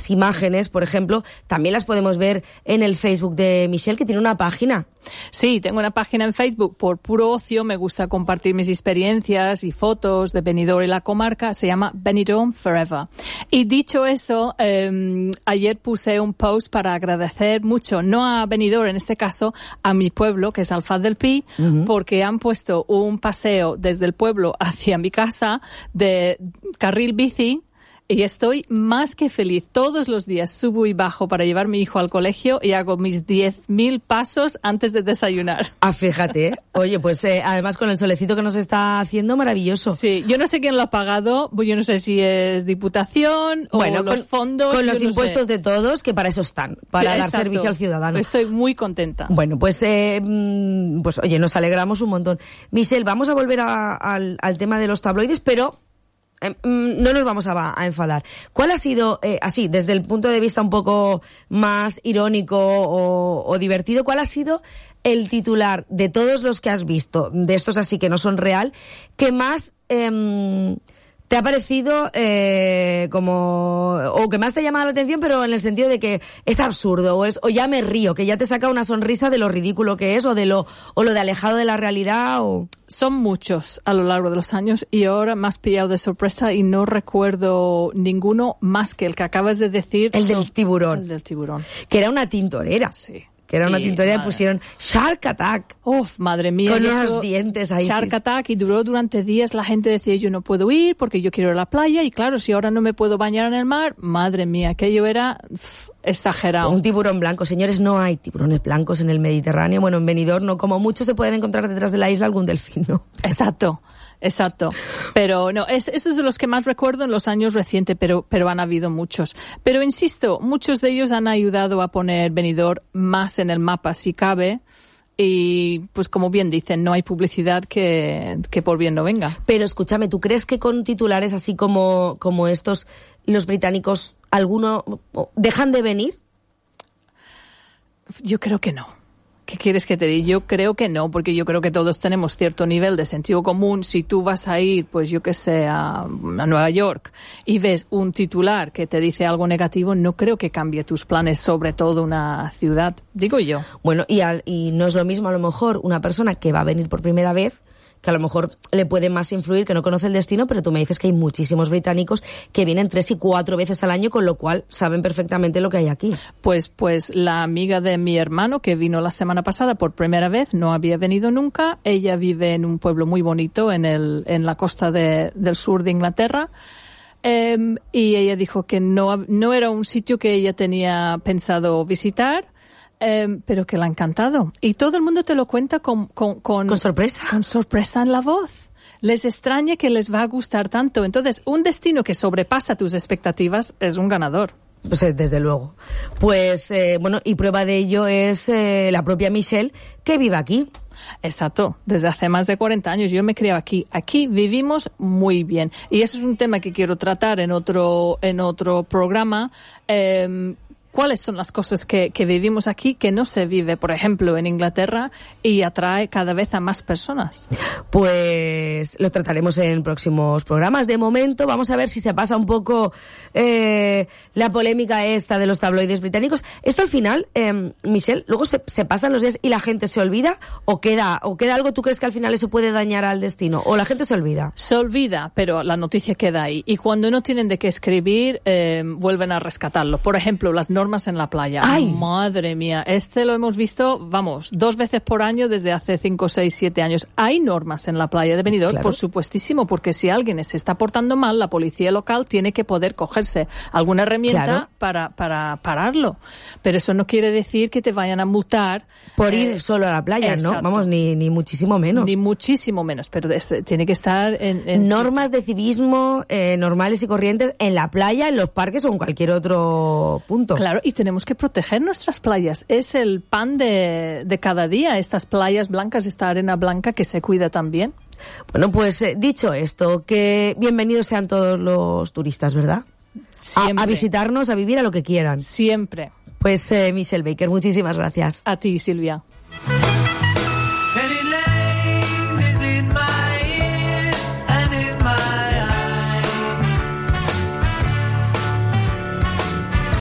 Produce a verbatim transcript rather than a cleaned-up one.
las imágenes, por ejemplo, también las podemos ver en el Facebook de Michelle, que tiene una página. Sí, tengo una página en Facebook por puro ocio. Me gusta compartir mis experiencias y fotos de Benidorm y la comarca. Se llama Benidorm Forever. Y dicho eso, eh, ayer puse un post para agradecer mucho, no a Benidorm, en este caso, a mi pueblo, que es Alfaz del Pi, uh-huh. porque han puesto un paseo desde el pueblo hacia mi casa de carril bici. Y estoy más que feliz. Todos los días subo y bajo para llevar a mi hijo al colegio y hago mis diez mil pasos antes de desayunar. Ah, fíjate. Oye, pues eh, además con el solecito que nos está haciendo, maravilloso. Sí, yo no sé quién lo ha pagado. Yo no sé si es Diputación o bueno, los con, fondos. Con los no impuestos sé. de todos, que para eso están, para Exacto. dar servicio al ciudadano. Estoy muy contenta. Bueno, pues, eh, pues oye, nos alegramos un montón. Michelle, vamos a volver a, al, al tema de los tabloides, pero... Eh, no nos vamos a, a enfadar. ¿Cuál ha sido, eh, así, desde el punto de vista un poco más irónico o, o divertido, cuál ha sido el titular de todos los que has visto, de estos así que no son real, que más eh, te ha parecido eh, como, o que más te ha llamado la atención, pero en el sentido de que es absurdo, o es, o ya me río, que ya te saca una sonrisa de lo ridículo que es, o de lo, o lo de alejado de la realidad, o... Son muchos a lo largo de los años y ahora me has pillado de sorpresa y no recuerdo ninguno más que el que acabas de decir. El del tiburón. El del tiburón. Que era una tintorera. Sí. Que era una y tintorera y madre. pusieron Shark Attack. Uf, madre mía. Con unos unos dientes ahí. Shark sí. Attack, y duró durante días. La gente decía, yo no puedo ir porque yo quiero ir a la playa, y claro, si ahora no me puedo bañar en el mar, madre mía, aquello era uf, exagerado. Un tiburón blanco. Señores, no hay tiburones blancos en el Mediterráneo. Bueno, en Benidorm no, como mucho se pueden encontrar detrás de la isla algún delfín, ¿no? Exacto. Exacto. Pero no, es, esos de los que más recuerdo en los años recientes, pero, pero han habido muchos. Pero insisto, muchos de ellos han ayudado a poner Benidorm más en el mapa, si cabe. Y, pues como bien dicen, no hay publicidad que, que por bien no venga. Pero escúchame, ¿tú crees que con titulares así como, como estos, los británicos, alguno dejan de venir? Yo creo que no. ¿Qué quieres que te diga? Yo creo que no, porque yo creo que todos tenemos cierto nivel de sentido común. Si tú vas a ir, pues yo que sé, a, a Nueva York y ves un titular que te dice algo negativo, no creo que cambie tus planes sobre todo una ciudad, digo yo. Bueno, y, al, y no es lo mismo a lo mejor una persona que va a venir por primera vez, que a lo mejor le puede más influir, que no conoce el destino, pero tú me dices que hay muchísimos británicos que vienen tres y cuatro veces al año, con lo cual saben perfectamente lo que hay aquí. Pues, pues la amiga de mi hermano que vino la semana pasada por primera vez, no había venido nunca. Ella vive en un pueblo muy bonito en el, en la costa de, del sur de Inglaterra. Eh, y ella dijo que no, no era un sitio que ella tenía pensado visitar. Eh, pero que le ha encantado. Y todo el mundo te lo cuenta con, con, con, con sorpresa. Con sorpresa en la voz. Les extraña que les va a gustar tanto. Entonces, un destino que sobrepasa tus expectativas es un ganador. Pues desde luego. Pues, eh, bueno, y prueba de ello es eh, la propia Michelle, que vive aquí. Exacto, desde hace más de cuarenta años. Yo me crié aquí. Aquí vivimos muy bien. Y eso es un tema que quiero tratar en otro, en otro programa. Eh, ¿Cuáles son las cosas que, que vivimos aquí que no se vive, por ejemplo, en Inglaterra, y atrae cada vez a más personas? Pues lo trataremos en próximos programas. De momento vamos a ver si se pasa un poco eh, la polémica esta de los tabloides británicos. Esto al final, eh, Michelle, luego se, se pasan los días y la gente se olvida, o queda, o queda algo. ¿Tú crees que al final eso puede dañar al destino? ¿O la gente se olvida? Se olvida, pero la noticia queda ahí. Y cuando no tienen de qué escribir, eh, vuelven a rescatarlo. Por ejemplo, las normas en la playa. ¡Ay! Madre mía, este lo hemos visto, vamos, dos veces por año desde hace cinco, seis, siete años. Hay normas en la playa de Benidorm, claro. Por supuestísimo, porque si alguien se está portando mal, la policía local tiene que poder cogerse alguna herramienta, claro, para, para pararlo. Pero eso no quiere decir que te vayan a multar por eh, ir solo a la playa, exacto. ¿no? Vamos, ni, ni muchísimo menos. Ni muchísimo menos, pero es, tiene que estar en... en normas sí. de civismo eh, normales y corrientes en la playa, en los parques o en cualquier otro punto. Claro, y tenemos que proteger nuestras playas. Es el pan de, de cada día, estas playas blancas, esta arena blanca que se cuida también. Bueno, pues eh, dicho esto, que bienvenidos sean todos los turistas, ¿verdad? Siempre. A, a visitarnos, a vivir, a lo que quieran. Siempre. Pues eh, Michelle Baker, muchísimas gracias. A ti, Silvia.